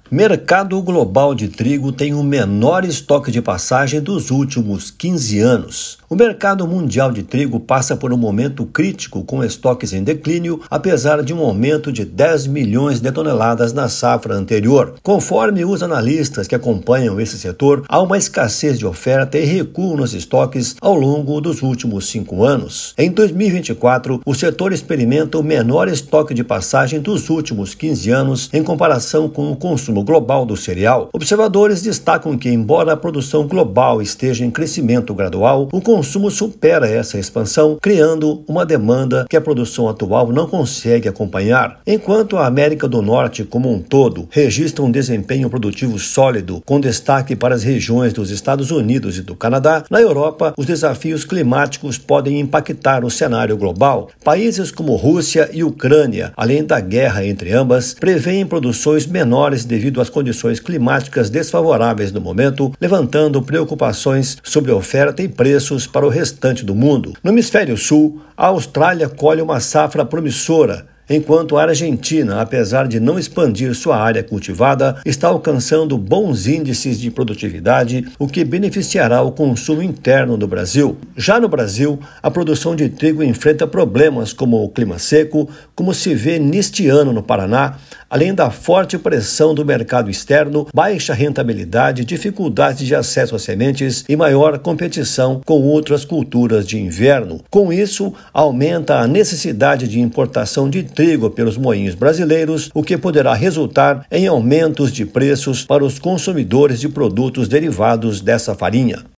Mercado global de trigo tem o menor estoque de passagem dos últimos 15 anos. O mercado mundial de trigo passa por um momento crítico com estoques em declínio, apesar de um aumento de 10 milhões de toneladas na safra anterior. Conforme os analistas que acompanham esse setor, há uma escassez de oferta e recuo nos estoques ao longo dos últimos 5 anos. Em 2024, o setor experimenta o menor estoque de passagem dos últimos 15 anos em comparação com o consumo global do cereal. Observadores destacam que, embora a produção global esteja em crescimento gradual, o consumo supera essa expansão, criando uma demanda que a produção atual não consegue acompanhar. Enquanto a América do Norte como um todo registra um desempenho produtivo sólido, com destaque para as regiões dos Estados Unidos e do Canadá, na Europa, os desafios climáticos podem impactar o cenário global. Países como Rússia e Ucrânia, além da guerra entre ambas, prevêem produções menores devido às condições climáticas desfavoráveis no momento, levantando preocupações sobre oferta e preços para o restante do mundo. No hemisfério sul, a Austrália colhe uma safra promissora, enquanto a Argentina, apesar de não expandir sua área cultivada, está alcançando bons índices de produtividade, o que beneficiará o consumo interno do Brasil. Já no Brasil, a produção de trigo enfrenta problemas como o clima seco, como se vê neste ano no Paraná, além da forte pressão do mercado externo, baixa rentabilidade, dificuldades de acesso a sementes e maior competição com outras culturas de inverno. Com isso, aumenta a necessidade de importação de trigo pelos moinhos brasileiros, o que poderá resultar em aumentos de preços para os consumidores de produtos derivados dessa farinha.